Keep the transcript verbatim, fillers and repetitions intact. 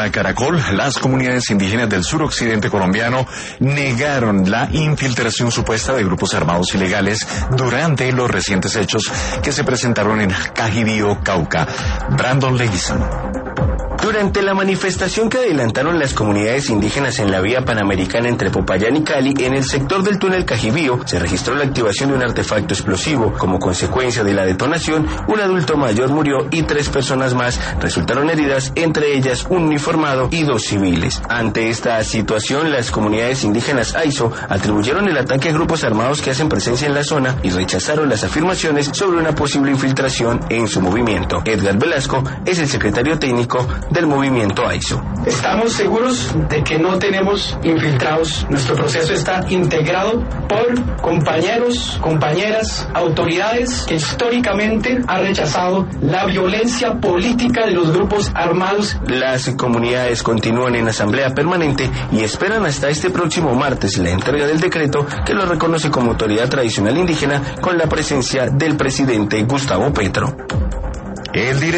Para Caracol, las comunidades indígenas del suroccidente colombiano negaron la infiltración supuesta de grupos armados ilegales durante los recientes hechos que se presentaron en Cajibío, Cauca. Brandon Leguizamo. Durante la manifestación que adelantaron las comunidades indígenas en la vía panamericana entre Popayán y Cali, en el sector del túnel Cajibío, se registró la activación de un artefacto explosivo. Como consecuencia de la detonación, un adulto mayor murió y tres personas más resultaron heridas, entre ellas un uniformado y dos civiles. Ante esta situación, las comunidades indígenas Aizo atribuyeron el ataque a grupos armados que hacen presencia en la zona y rechazaron las afirmaciones sobre una posible infiltración en su movimiento. Edgar Velasco es el secretario técnico del movimiento Aizo. Estamos seguros de que no tenemos infiltrados. Nuestro proceso está integrado por compañeros, compañeras, autoridades que históricamente han rechazado la violencia política de los grupos armados. Las comunidades continúan en asamblea permanente y esperan hasta este próximo martes la entrega del decreto que lo reconoce como autoridad tradicional indígena con la presencia del presidente Gustavo Petro. El